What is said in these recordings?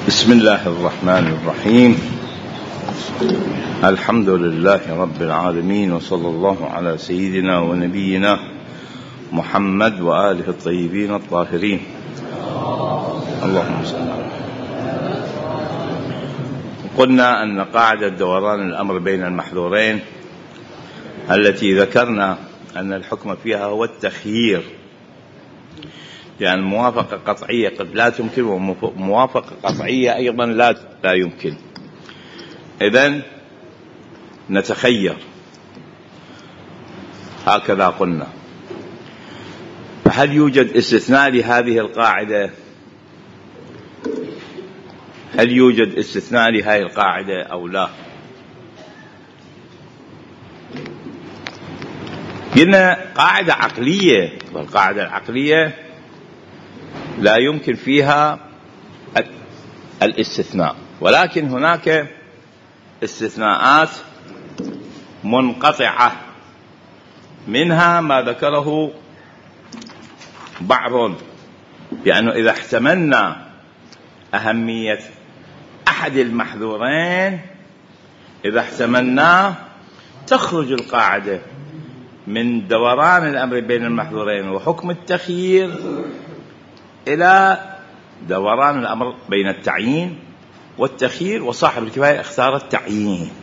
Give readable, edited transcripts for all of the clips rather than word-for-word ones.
بسم الله الرحمن الرحيم. الحمد لله رب العالمين، وصلى الله على سيدنا ونبينا محمد وآله الطيبين الطاهرين. اللهم صل على محمد. قلنا أن قاعدة دوران الأمر بين المحذورين التي ذكرنا أن الحكم فيها هو التخيير، يعني الموافقة قطعية قد لا تمكن، وموافقة قطعية أيضا لا يمكن. إذن نتخير، هكذا قلنا. فهل يوجد استثناء لهذه القاعدة؟ هل يوجد استثناء لهذه القاعدة أو لا؟ قلنا قاعدة عقلية، والقاعدة العقلية لا يمكن فيها الاستثناء، ولكن هناك استثناءات منقطعة، منها ما ذكره بعض، لأنه إذا احتملنا أهمية أحد المحذورين، إذا احتملناه تخرج القاعدة من دوران الأمر بين المحذورين وحكم التخيير إلى دوران الأمر بين التعيين والتخيير، وصاحب الكفاية اختار التعيين.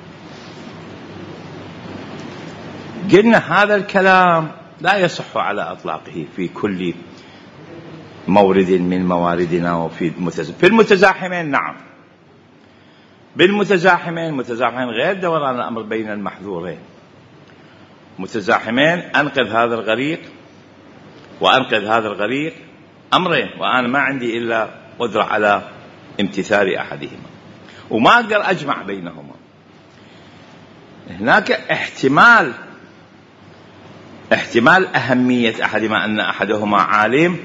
قلنا هذا الكلام لا يصح على إطلاقه في كل مورد من مواردنا، وفي في المتزاحمين نعم، بالمتزاحمين غير دوران الأمر بين المحذورين. متزاحمين أنقذ هذا الغريق وأنقذ هذا الغريق، أمرين، وأنا ما عندي إلا قدرة على امتثال أحدهما، وما أقدر أجمع بينهما. هناك احتمال أهمية أحدهما، أن أحدهما عالم،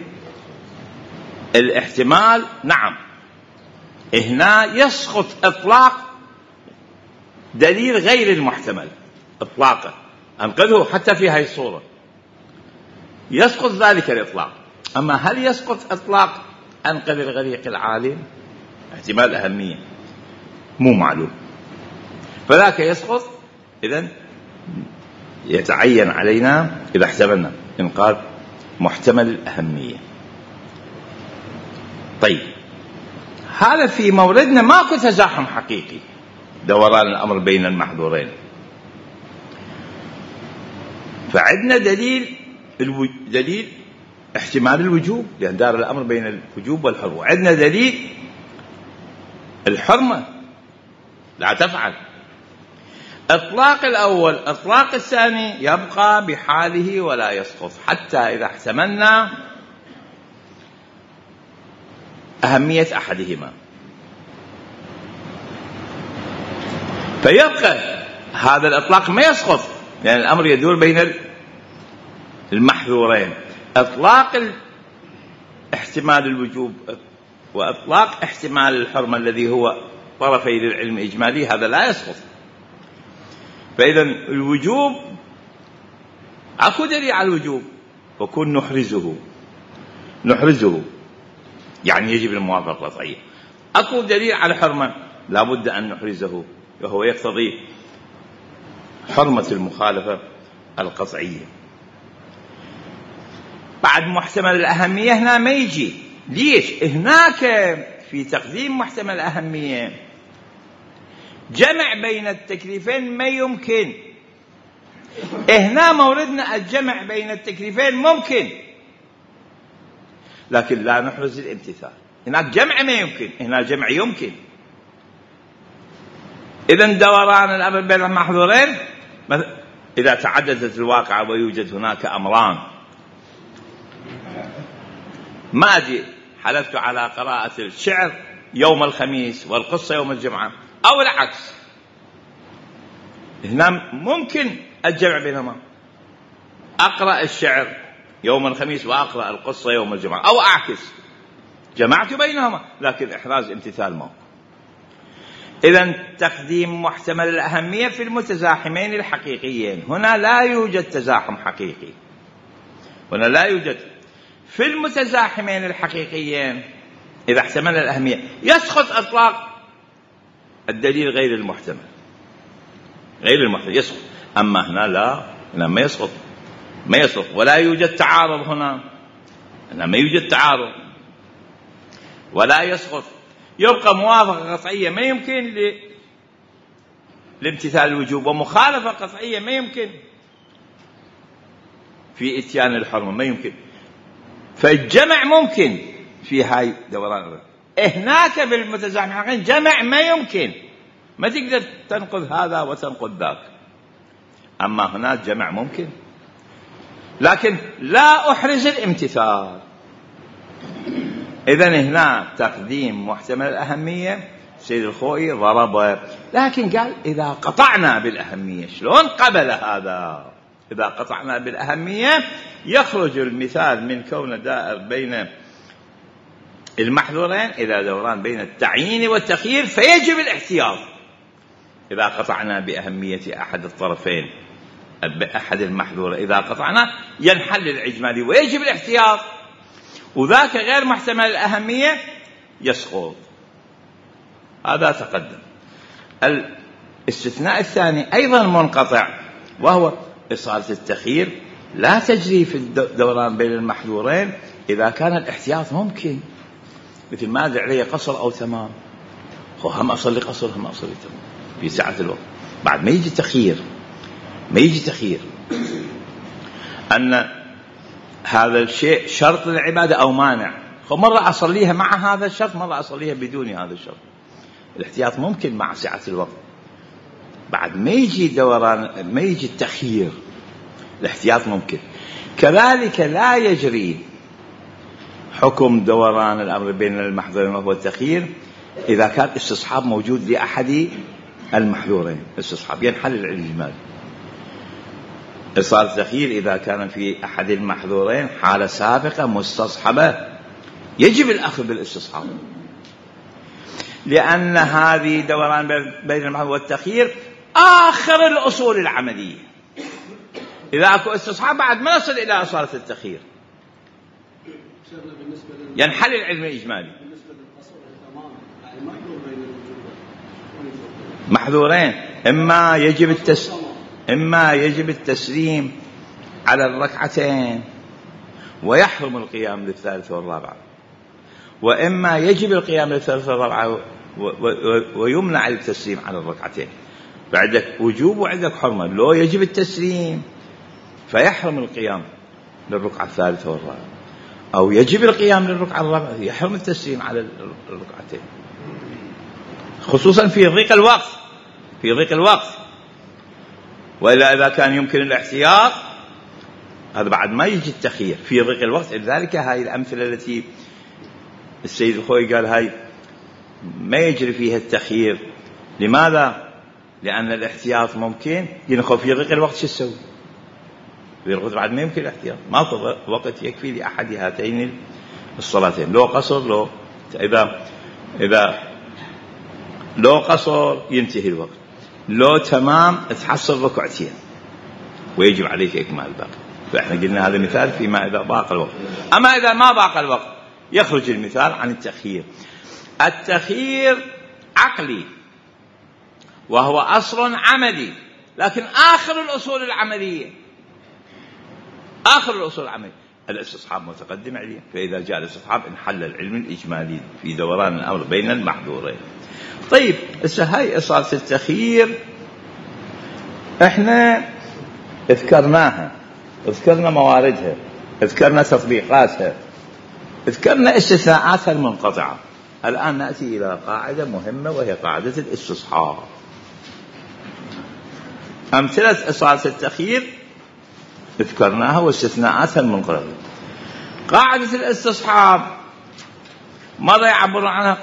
الاحتمال نعم. هنا يسقط إطلاق دليل غير المحتمل إطلاقا، أنقذه حتى في هذه الصورة يسقط ذلك الإطلاق. أما هل يسقط إطلاق أنقذ الغريق العالم؟ احتمال أهمية مو معلوم، فذاك يسقط. إذن يتعين علينا إذا احتملنا إنقاذ محتمل الأهمية. طيب، هذا في موردنا ماكو تزاحم حقيقي، دوران الأمر بين المحذورين. فعندنا دليل احتمال الوجوب، لأن دار الأمر بين الوجوب والحرمة، وعندنا دليل الحرمة لا تفعل. إطلاق الأول إطلاق الثاني يبقى بحاله ولا يسقط، حتى إذا احتملنا أهمية أحدهما، فيبقى هذا الإطلاق ما يسقط، لأن الأمر يدور بين المحذورين. إطلاق احتمال الوجوب وإطلاق احتمال الحرمة الذي هو طرفي للعلم إجمالي، هذا لا يسقط. فإذا الوجوب أكو دليل على الوجوب، وكن نحرزه يعني يجب الموافقة القطعية. أكو دليل على الحرمة، لا بد أن نحرزه، وهو يقتضي حرمة المخالفة القطعية. بعد محتمل الأهمية هنا ما يجي. ليش؟ هناك في تقديم محتمل الأهمية جمع بين التكليفين ما يمكن. هنا موردنا الجمع بين التكليفين ممكن، لكن لا نحرز الامتثال. هناك جمع ما يمكن، هنا جمع يمكن. إذن دوران الأمر بين المحذورين، إذا تعددت الواقعة ويوجد هناك أمران، ما أجي حلفت على قراءة الشعر يوم الخميس والقصة يوم الجمعة، أو العكس. هنا ممكن الجمع بينهما، أقرأ الشعر يوم الخميس وأقرأ القصة يوم الجمعة، أو أعكس، جمعت بينهما، لكن إحراز امتثال ما. إذن تقديم محتمل الأهمية في المتزاحمين الحقيقيين، هنا لا يوجد تزاحم حقيقي، هنا لا يوجد. في المتزاحمين الحقيقيين إذا احتمل الأهمية يسقط إطلاق الدليل غير المحتمل، يسقط. أما هنا لا، هنا ما يسقط ولا يوجد تعارض. هنا ما يوجد تعارض ولا يسقط، يبقى موافقة قطعية ما يمكن لامتثال الوجوب، ومخالفة قطعية ما يمكن في إتيان الحرمة، ما يمكن. فالجمع ممكن في هاي دوران. هناك بالمتزاحمين جمع ما يمكن، ما تقدر تنقذ هذا وتنقذ ذاك. أما هنا جمع ممكن، لكن لا أحرز الامتثال. إذن هنا تقديم محتمل الأهمية. سيد الخوئي ضرب، لكن قال إذا قطعنا بالأهمية. شلون قبل هذا؟ إذا قطعنا بالأهمية يخرج المثال من كون دائر بين المحذورين إلى دوران بين التعيين والتخيير، فيجب الاحتياط. إذا قطعنا بأهمية أحد الطرفين بأحد المحذور، إذا قطعنا ينحل الإجمالي ويجب الاحتياط، وذاك غير محتمل الأهمية يسقط. هذا تقدم. الاستثناء الثاني أيضا منقطع، وهو إصالة التخيير لا تجري في الدوران بين المحذورين إذا كان الاحتياط ممكن، مثل ما أدري عليه قصر أو تمام. هم أصلي قصر هم أصلي تمام في ساعة الوقت، بعد ما يجي تخيير أن هذا الشيء شرط للعبادة أو مانع. مرة أصليها مع هذا الشرط، مرة أصليها بدون هذا الشرط. الاحتياط ممكن مع سعة الوقت، بعد ما يجي دوران ما يجي التخيير الاحتياط ممكن. كذلك لا يجري حكم دوران الأمر بين المحذورين وهو التخيير إذا كان استصحاب موجود لأحد المحذورين. استصحاب ينحل الإجمال. إصالة التخيير إذا كان في أحد المحذورين حالة سابقة مستصحبة يجب الأخذ بالاستصحاب، لأن هذه دوران بين المحذور والتخيير آخر الأصول العملية. إذا أكو استصحاب بعد ما نصل إلى إصالة التخيير ينحل العلم الإجمالي. محذورين إما يجب التسليم على الركعتين ويحرم القيام للثالثة والرابعة، وإما يجب القيام للثالثة والرابعة ويمنع التسليم على الركعتين. فعندك وجوب وعندك حرمة. لو يجب التسليم فيحرم القيام للركعة الثالثة والرابعة، أو يجب القيام للركعة الرابعة يحرم التسليم على الركعتين، خصوصا في ضيق الوقت. وإلا إذا كان يمكن الاحتياط هذا بعد ما يجي التخيير في ضيق الوقت. لذلك هاي الأمثلة التي السيد الخوئي قال هاي ما يجري فيها التخيير. لماذا؟ لأن الاحتياط ممكن. ينخو في ضيق الوقت شو تسوي؟ في الوقت بعد ما يمكن الاحتياط، ما وقت يكفي لأحد هاتين الصلاتين. لو قصر لو قصر ينتهي الوقت، لو تمام تحصل ركعتين ويجب عليك إكمال الباقي. فإحنا قلنا هذا مثال فيما إذا باق الوقت. أما إذا ما باق الوقت يخرج المثال عن التخيير. التخيير عقلي وهو أصل عملي، لكن آخر الأصول العملية الاستصحاب متقدم عليه. فإذا جاء الاستصحاب انحل العلم الإجمالي في دوران الأمر بين المحظورين. طيب هاي إصالة التخيير احنا ذكرناها، ذكرنا مواردها، ذكرنا تطبيقاتها، ذكرنا استثناءاتها المنقطعة. الآن نأتي إلى قاعدة مهمة وهي قاعدة الاستصحاب. أمثلة إصالة التخيير ذكرناها واستثناءاتها المنقطعة. قاعدة الاستصحاب مرة يعبر عنها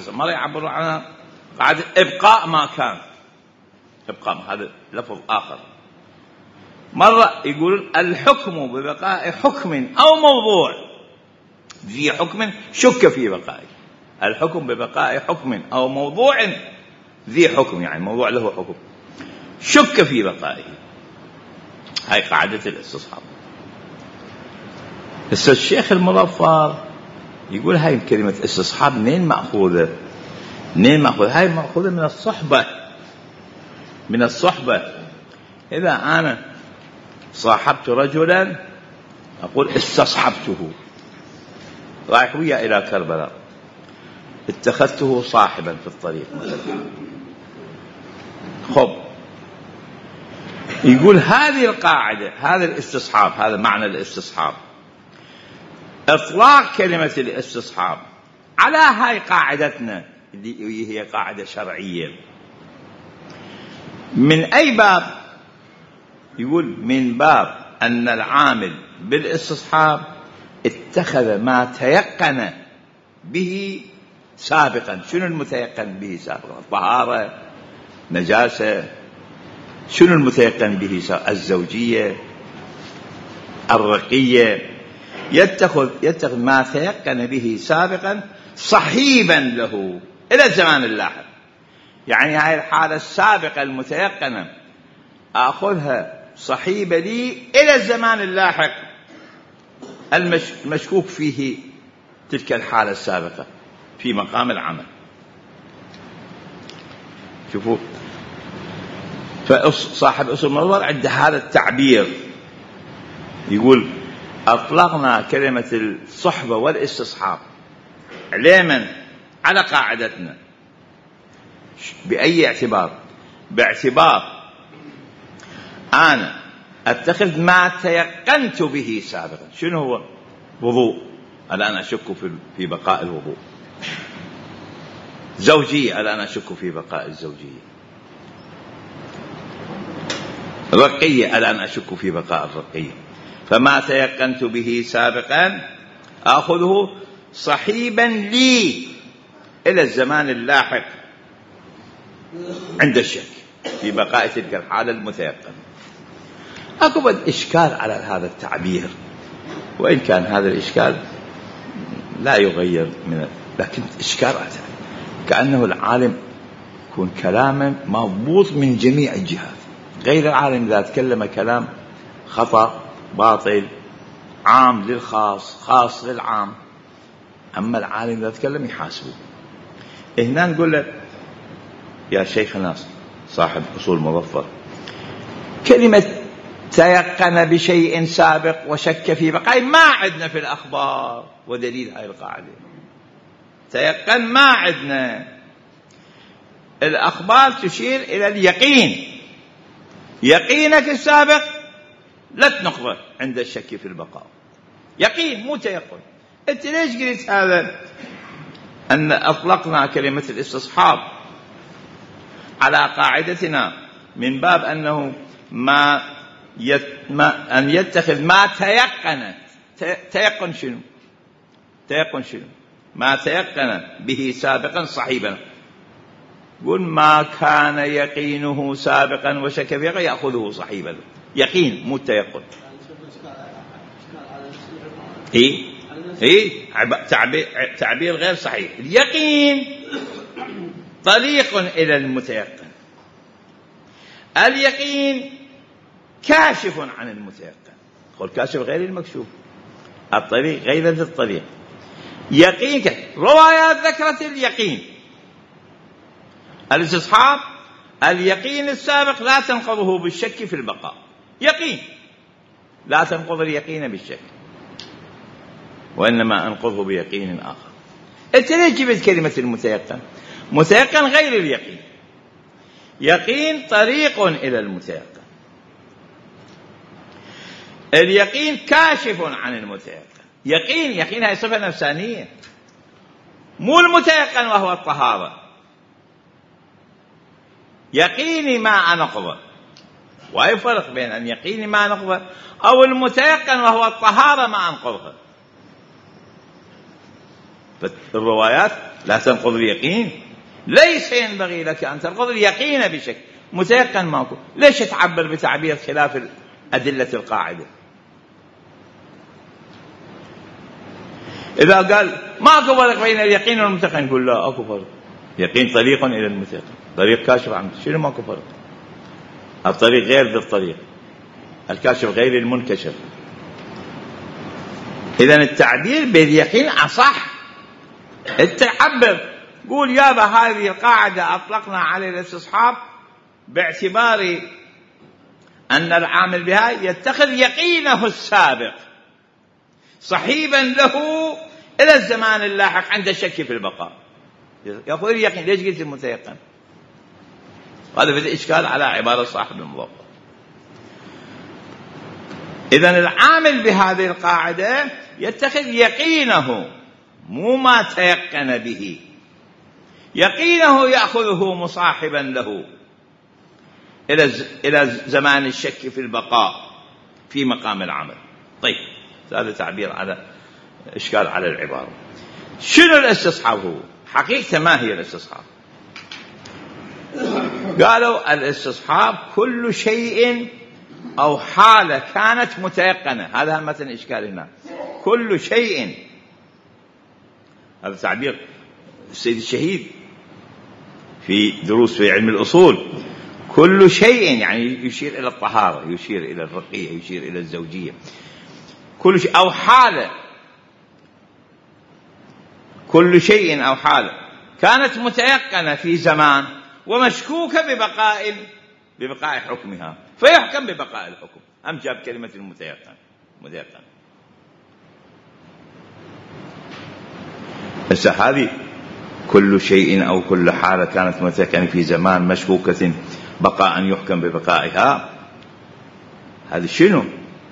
قاعدة إبقاء ما كان. إبقاء هذا لفظ آخر. مرة يقول الحكم ببقاء حكم أو موضوع ذي حكم شك في بقائه. الحكم ببقاء حكم أو موضوع ذي حكم، يعني موضوع له حكم شك في بقائه. هاي قاعدة الاستصحاب. الشيخ المظفر يقول هاي كلمة استصحاب منين مأخوذة؟ هاي مأخوذة من الصحبة. إذا أنا صاحبت رجلا أقول استصحبته، رايح ويا إلى كربلاء، اتخذته صاحبا في الطريق مثلا. خب، يقول هذه القاعدة، هذا الاستصحاب، هذا معنى الاستصحاب. إطلاق كلمة الاستصحاب على هاي قاعدتنا اللي هي قاعدة شرعية من أي باب؟ يقول من باب أن العامل بالاستصحاب اتخذ ما تيقن به سابقا. شنو المتيقن به سابقا؟ الطهارة، نجاسة. شنو المتيقن به سابقا؟ الزوجية، الرقية. يتخذ ما تيقن به سابقا صحيبا له إلى الزمان اللاحق. يعني هاي الحالة السابقة المتيقنة أخذها صحيبة لي إلى الزمان اللاحق المشكوك فيه تلك الحالة السابقة في مقام العمل. شوفوا، فصاحب أصول النظر عند هذا التعبير يقول أطلقنا كلمة الصحبة والاستصحاب علما على قاعدتنا. بأي اعتبار؟ باعتبار أنا أتخذ ما تيقنت به سابقا. شنو هو؟ وضوء، الآن أشك في بقاء الوضوء. زوجية، الآن أشك في بقاء الزوجية. رقية، الآن أشك في بقاء الرقية. فما تيقنت به سابقا أخذه صحيبا لي إلى الزمان اللاحق عند الشك في بقاء تلك الحالة المتيقنة. أكو إشكال على هذا التعبير، وإن كان هذا الإشكال لا يغير لكن إشكال كأنه العالم يكون كلاما مضبوط من جميع الجهات. غير العالم إذا تكلم كلام خطأ باطل عام للخاص خاص للعام، أما العالم إذا تكلم يحاسبه. هنا نقول له يا شيخنا صاحب أصول مظفر، كلمة تيقن بشيء سابق وشك في بقاء ما عندنا في الأخبار، ودليل هاي القاعدة تيقن ما عندنا. الأخبار تشير إلى اليقين، يقينك السابق لا تنقضه عند الشك في البقاء. يقين مو تيقن. أنت ليش قلت هذا؟ أن أطلقنا كلمة الاستصحاب على قاعدتنا من باب أنه أن يتخذ ما تيقن. تيقن شنو؟ ما تيقن به سابقا صحيبا. قل ما كان يقينه سابقا وشك في بقاء يأخذه صحيبا. يقين مو تيقن. تعبير غير صحيح. اليقين طريق إلى المتيقن. اليقين كاشف عن المتيقن. قل كاشف غير المكشوف، الطريق غير الطريق. يقينك روايات ذكرت اليقين. الاستصحاب اليقين السابق لا تنقضه بالشك في البقاء. يقين لا تنقض اليقين بالشك، وإنما أنقضه بيقين آخر. أنت ليش جبت كلمة المتيقن؟ متيقن غير اليقين. يقين طريق إلى المتيقن. اليقين كاشف عن المتيقن. يقين هي صفة نفسانية، مو المتيقن وهو الطهارة. يقيني ما أنقضه، وأي فرق بين أن يقيني ما أنقضه أو المتيقن وهو الطهارة ما أنقضها. فالروايات لا تنقض اليقين. ليس ينبغي لك أن تنقض اليقين بشكل متيقن ماكو. ليش تعبر بتعبير خلاف أدلة القاعدة؟ إذا قال ماكو فرق بين اليقين والمتيقن، نقول لا أكو فرق. يقين طريق إلى المتيقن، طريق كاشف عن شنو ماكو فرق. الطريق غير ذي الطريق، الكاشف غير المنكشف. إذن التعبير باليقين أصح أنت عبر، قول يابا هذه القاعدة أطلقنا عليه الاستصحاب باعتبار أن العامل بها يتخذ يقينه السابق صحيبا له إلى الزمان اللاحق عند الشك في البقاء. يقول اليقين، ليش قلت المتيقن؟ هذا في إشكال على عبارة صاحب الموضوع. إذن العامل بهذه القاعدة يتخذ يقينه، مو ما تيقن به، يقينه يأخذه مصاحبا له إلى زمان الشك في البقاء في مقام العمل. طيب، هذا تعبير على إشكال على العبارة. شنو الاستصحاب؟ هو حقيقة ما هي الاستصحاب؟ قالوا الاستصحاب كل شيء أو حالة كانت متيقنة. هذا المثل إشكال هنا، كل شيء. هذا تعبير السيد الشهيد في دروس في علم الأصول. كل شيء يعني يشير إلى الطهارة، يشير إلى الرقية، يشير إلى الزوجية. كل شيء أو حالة، كل شيء أو حالة كانت متيقنة في زمان ومشكوكة ببقاء حكمها، فيحكم ببقاء الحكم. أم جاب كلمة المتيقن، متيقن. بس هذه كل شيء أو كل حالة كانت متيقنة في زمان مشكوكة بقاء يحكم ببقائها، هذا شنو؟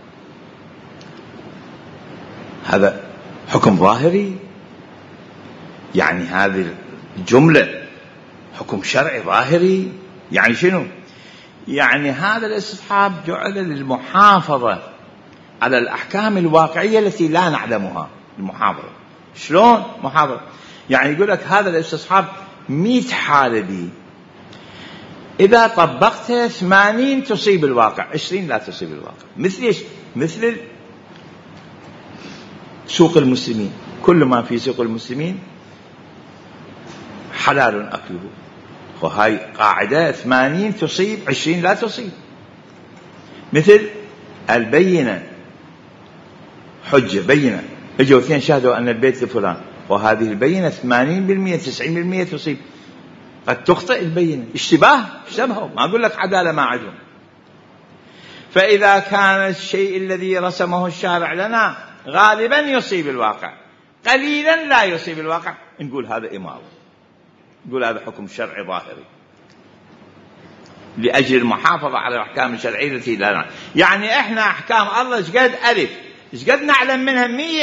هذا حكم ظاهري، يعني هذه الجملة حكم شرعي ظاهري. يعني شنو؟ يعني هذا الاستصحاب جعل للمحافظة على الأحكام الواقعية التي لا نعلمها. المحافظة شلون محافظة؟ يعني يقول لك هذا الاستصحاب 100 حالة بي، إذا طبقت 80 تصيب الواقع، 20 لا تصيب الواقع. مثل إيش؟ مثل سوق المسلمين، كل ما في سوق المسلمين حلال أكله، وهاي قاعدة 80 تصيب 20 لا تصيب. مثل البينة، حجة بينة، اجوا اثنين شاهدوا أن البيت لفلان، وهذه البينة 80% 90% تصيب. قد تخطئ البينة، اشتبهوا، ما أقول لك عدالة ما عدل. فإذا كان الشيء الذي رسمه الشارع لنا غالبا يصيب الواقع، قليلا لا يصيب الواقع، نقول هذا إمارة، نقول هذا حكم شرعي ظاهري لأجل المحافظة على الأحكام الشرعية التي لا نعلم. يعني إحنا أحكام الله إشقد ألف، إشقد نعلم منها 100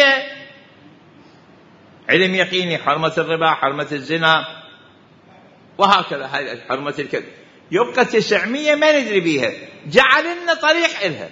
علم يقيني، حرمة الربا، حرمة الزنا، وهكذا هاي حرمة الكذب. يبقى 900 ما ندري بيها، جعل لنا طريق إلها،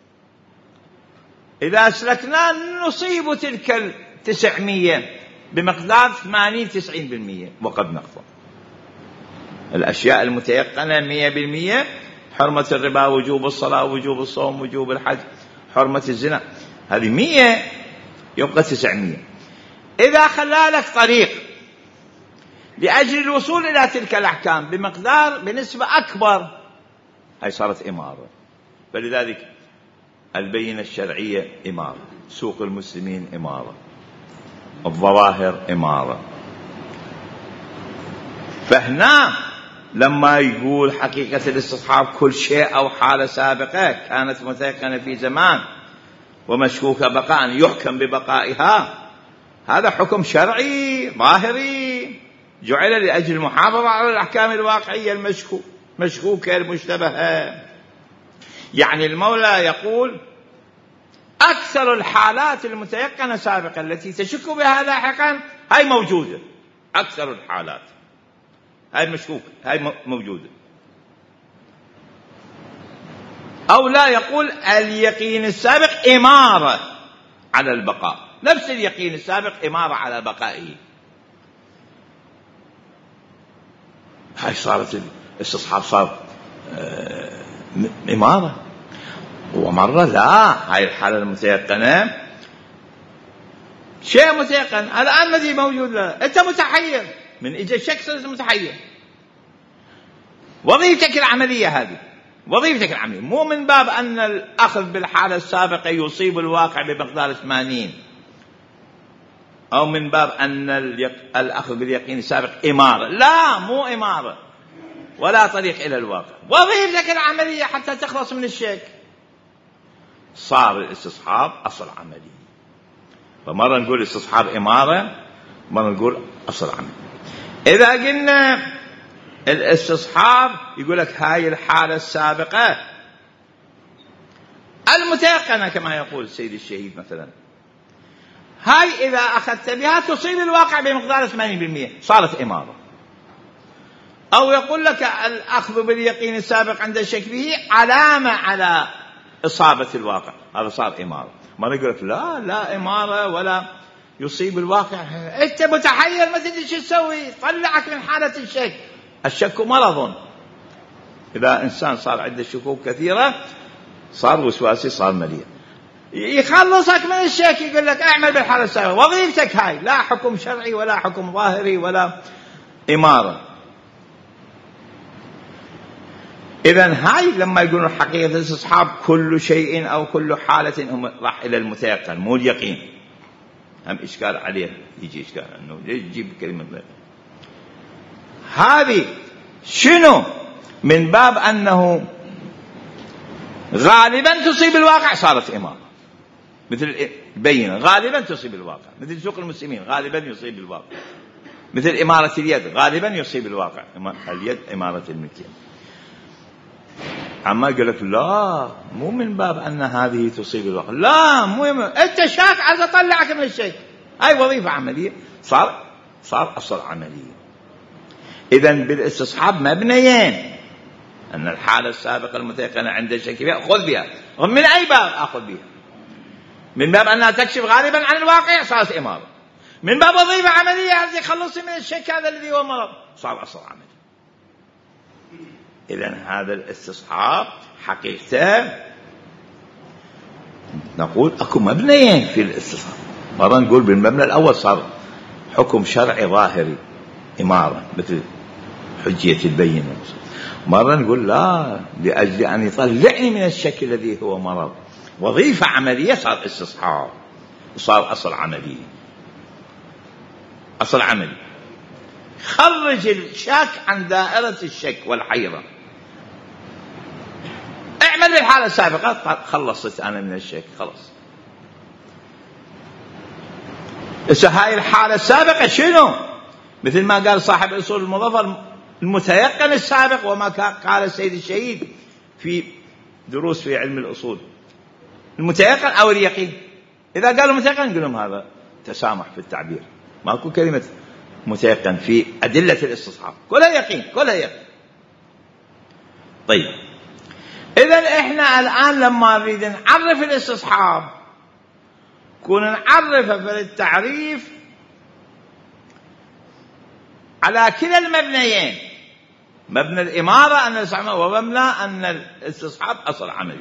إذا أسلكنا نصيب تلك 900 بمقدار 80-90%، وقد نخطأ. الأشياء المتيقنة 100%، حرمة الربا، وجوب الصلاة، وجوب الصوم، وجوب الحج، حرمة الزنا، هذه 100 يبقى 900. إذا خلالك طريق لأجل الوصول إلى تلك الأحكام بنسبة أكبر، هاي صارت إمارة. فلذلك البينة الشرعية إمارة، سوق المسلمين إمارة، الظواهر إمارة. فهنا لما يقول حقيقة الاستصحاب كل شيء أو حالة سابقة كانت متيقنة في زمان ومشكوكة بقاء يحكم ببقائها، هذا حكم شرعي ظاهري جعل لأجل المحافظة على الأحكام الواقعية المشكوكة المشتبهة. يعني المولى يقول أكثر الحالات المتيقنة سابقا التي تشك بها لاحقا هاي موجودة، أكثر الحالات هاي مشكوكة، هاي موجودة. أو لا، يقول اليقين السابق إمارة على البقاء، نفس اليقين السابق إمارة على بقائه. هاي صارت الاستصحاب صار إمارة. ومرة لا، هاي الحالة المتيقنة شيء متيقن الآن الذي موجود له، أنت متحير من إجا شك صرت متحير. وظيفتك العملية هذه، وظيفتك العملية مو من باب أن الأخذ بالحالة السابقة يصيب الواقع بمقدار 80، أو من باب أن الأخذ باليقين السابق إمارة. لا، مو إمارة ولا طريق إلى الواقع، وظيفتك العملية حتى تخلص من الشك. صار الاستصحاب أصل عملي. فمرة نقول استصحاب إمارة، مرة نقول أصل عملي. إذا قلنا الاستصحاب يقول لك هاي الحالة السابقة المتيقنة كما يقول السيد الشهيد مثلا، هاي إذا أخذت بها تصيب الواقع بمقدار 80%، صارت إمارة. أو يقول لك الأخذ باليقين السابق عند الشك به علامة على إصابة الواقع، هذا صار إمارة. ما يقول لك لا إمارة ولا يصيب الواقع. أنت متحير ما تدري شو تسوي، طلعك من حالة الشك. الشك مرض. إذا إنسان صار عنده شكوك كثيرة صار وسواسي، صار مليء. يخلصك من الشك، يقول لك اعمل بالحالة السابقة. وظيفتك هاي، لا حكم شرعي ولا حكم ظاهري ولا إمارة. إذن هاي لما يقولون حقيقة الاستصحاب كل شيء أو كل حالة، هم راح إلى المتيقن مو اليقين. هم إشكال عليه، يجي إشكال أنه يجيب كلمة هذه شنو من باب أنه غالبا تصيب الواقع، صارت إمارة. مثل البينة غالبا تصيب الواقع، مثل سوق المسلمين غالبا يصيب الواقع، مثل إمارة اليد غالبا يصيب الواقع. اليد إمارة الملكية. عما يقول لك لا مو من باب أن هذه تصيب الواقع، لا مو أنت شاك عايز أطلعك من الشيء. هاي وظيفة عملية، صار أصل عملية. إذن بالاستصحاب مبنيين، أن الحالة السابقة المتيقنة عند الشك بها خذ بها. من أي باب أخذ بها؟ من باب أنها تكشف غالبا عن الواقع، صارت إمارة. من باب وظيفة عملية التي خلصي من الشك هذا الذي هو مرض، صار أصل عملي. إذن هذا الاستصحاب حقيقة نقول أكو مبنيين في الاستصحاب. مرة نقول بالمبنى الأول صار حكم شرعي ظاهري إمارة مثل حجية البينة. مرة نقول لا، لأجل أن يطلعني من الشك الذي هو مرض، وظيفة عملية، صار استصحاب، صار أصل عملي. أصل عملي خرج الشك عن دائرة الشك والحيرة. اعمل بالحالة السابقة، خلصت أنا من الشك، خلص. هاي الحالة السابقة شنو؟ مثل ما قال صاحب الأصول المظفر المتيقن السابق، وما قال السيد الشهيد في دروس في علم الأصول، المتيقن أو اليقين. إذا قالوا متيقن نقول لهم هذا تسامح في التعبير، ماكو كلمة متيقن في أدلة الاستصحاب، كلها يقين، كلها يقين. طيب إذن إحنا الآن لما نريد نعرف الاستصحاب كنا نعرفه في التعريف على كلا المبنيين، مبنى الإمارة أن الاستصحاب، ومبنى أن الاستصحاب أصل عملي.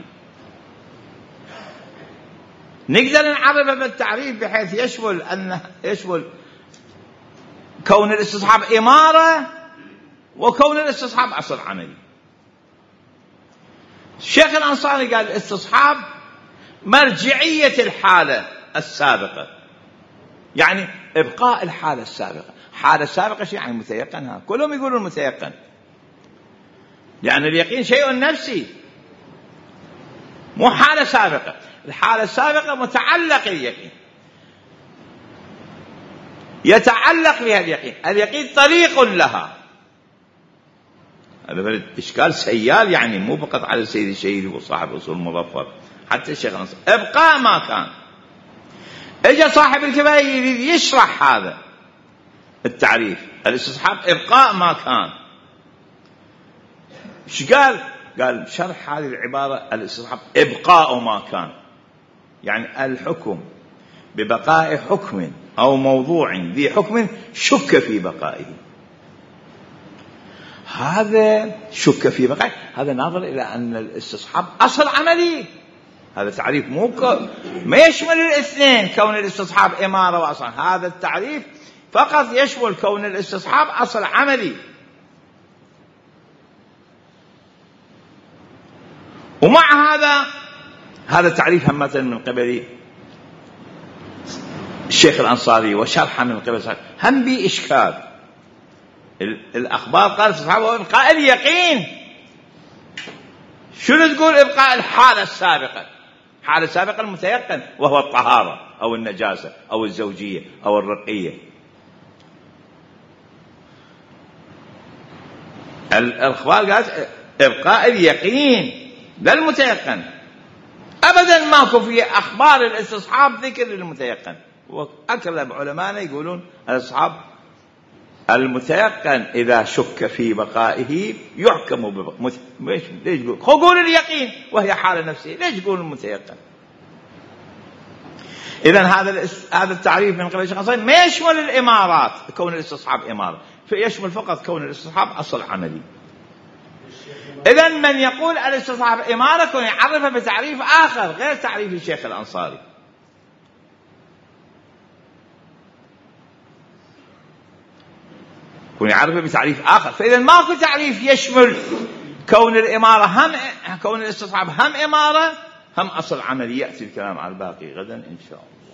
نقدر نعرفه بالتعريف بحيث يشمل كون الاستصحاب إمارة وكون الاستصحاب أصل عملي. الشيخ الأنصاري قال الاستصحاب مرجعية الحالة السابقة، يعني إبقاء الحالة السابقة. حالة سابقة شيء يعني متيقنها، كلهم يقولون متيقن، يعني اليقين شيء نفسي مو حالة سابقة. الحالة السابقة متعلق اليقين، يتعلق بها اليقين، اليقين طريق لها. هذا إشكال سيال، يعني مو فقط على السيد الشهيد وصاحب أصول المظفر، حتى الشيخ الأنصاري. إبقاء ما كان. إجا صاحب الكفاية يريد يشرح هذا التعريف الاستصحاب، إبقاء ما كان. إيش قال؟ قال شرح هذه العبارة الاستصحاب إبقاء ما كان، يعني الحكم ببقاء حكم أو موضوع ذي حكم شك في بقائه. هذا شك في بقائه، هذا ناظر إلى أن الاستصحاب أصل عملي. هذا تعريف ما يشمل الاثنين، كون الاستصحاب إمارة وأصل. هذا التعريف فقط يشمل كون الاستصحاب أصل عملي. ومع هذا تعريف همة من قبل الشيخ الأنصاري وشرحه من قبل الصحابة هم بإشكال. الأخبار قال الصحابة إبقاء اليقين. شنو تقول إبقاء الحالة السابقة؟ حالة السابقة المتيقن وهو الطهارة أو النجاسة أو الزوجية أو الرقية. الأخبار قالت إبقاء اليقين لا المتيقن. أبدا ماكو في أخبار الاستصحاب ذكر للمتيقن. وأغلب علماءنا يقولون الاستصحاب المتيقن إذا شك في بقائه يحكم ليش يقول قول اليقين وهي حالة نفسية؟ ليش يقول المتيقن؟ إذن هذا التعريف من قبل الشيخ الأنصاري ما يشمل الإمارات، كون الاستصحاب إمارة، فيشمل فقط كون الاستصحاب أصل عملي. إذن من يقول الاستصحاب إمارة كون يعرفه بتعريف آخر غير تعريف الشيخ الأنصاري. كون يعرفه بتعريف آخر. فإذا ماكو تعريف يشمل كون الإمارة كون الاستصحاب هم إمارة هم أصل عملي. يأتي الكلام على الباقي غدا إن شاء الله.